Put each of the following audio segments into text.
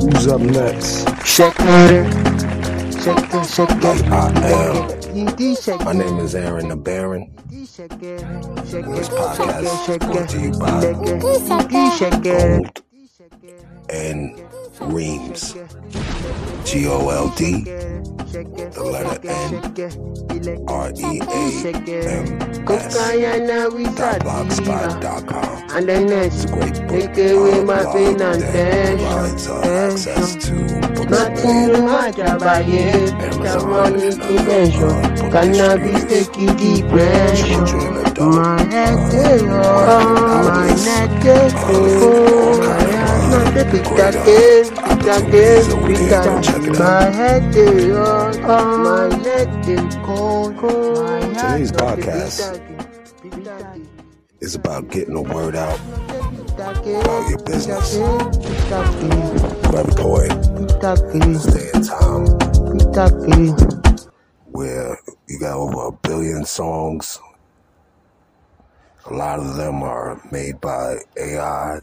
Who's up next? Shake it. My name is Aaron the Baron. This podcast brought to you by Gold and Reams. GOLD, the letter N, REAMS.blogspot.com. And then It's a great book. take away my blog pain and that provides tension. access to books Nothing to match about it. The money prevention. Cannabis take you depression. My head is my neck is cold. Not the big that is, my head is my neck is cold. Today's podcast is about getting the word out about your business. Grab Toy, stay in time where you got over 1 billion songs. A lot of them are made by AI,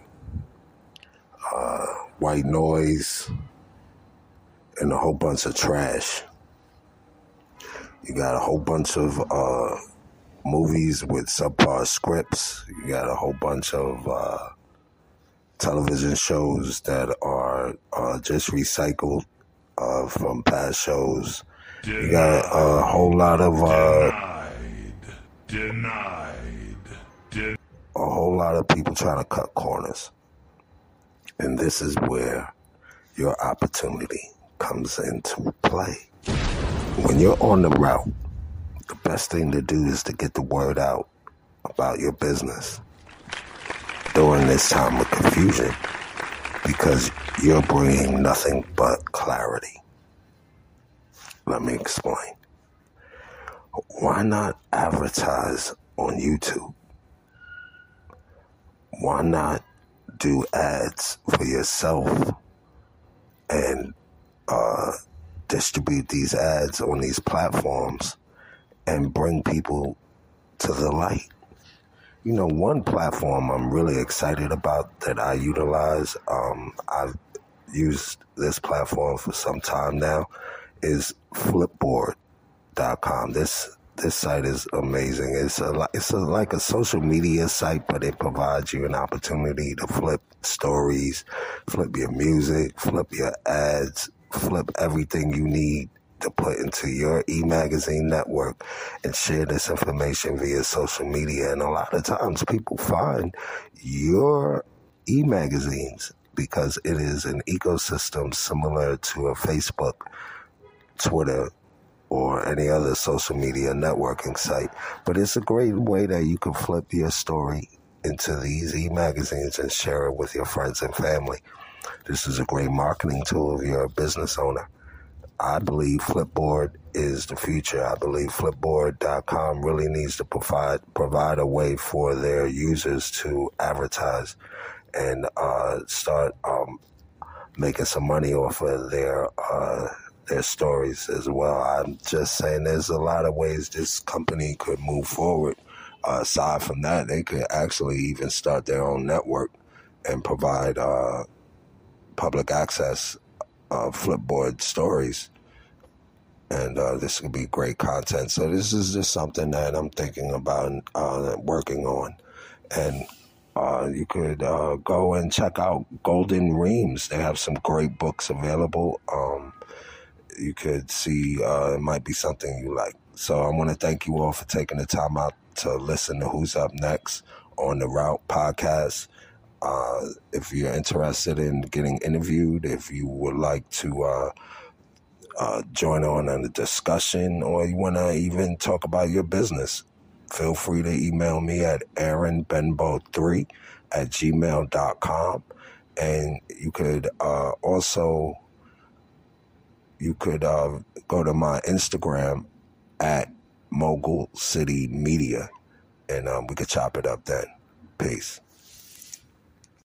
white noise, and a whole bunch of trash. You got a whole bunch of movies with subpar scripts. You got a whole bunch of television shows that are just recycled from past shows. You got a whole lot of a whole lot of people trying to cut corners. And this is where your opportunity comes into play. When you're on the route, the best thing to do is to get the word out about your business during this time of confusion, because you're bringing nothing but clarity. Let me explain. Why not advertise on YouTube? Why not do ads for yourself and distribute these ads on these platforms and bring people to the light? You know, one platform I'm really excited about that I utilize, I've used this platform for some time now, is Flipboard.com. This site is amazing. It's like a social media site, but it provides you an opportunity to flip stories, flip your music, flip your ads, flip everything you need to put into your e-magazine network and share this information via social media. And a lot of times people find your e-magazines because it is an ecosystem similar to a Facebook, Twitter, or any other social media networking site. But it's a great way that you can flip your story into these e-magazines and share it with your friends and family. This is a great marketing tool if you're a business owner. I believe Flipboard is the future. I believe Flipboard.com really needs to provide a way for their users to advertise and start making some money off of their stories as well. I'm just saying there's a lot of ways this company could move forward. Aside from that, they could actually even start their own network and provide public access Flipboard stories. And this could be great content. So this is just something that I'm thinking about working on. And you could go and check out Golden Reams. They have some great books available. You could see it might be something you like. So I want to thank you all for taking the time out to listen to Who's Up Next on the Route podcast. If you're interested in getting interviewed, if you would like to join on a discussion, or you want to even talk about your business, feel free to email me at aaronbenbow3@gmail.com. And you could also go to my Instagram at Mogul City Media, and we could chop it up then. Peace.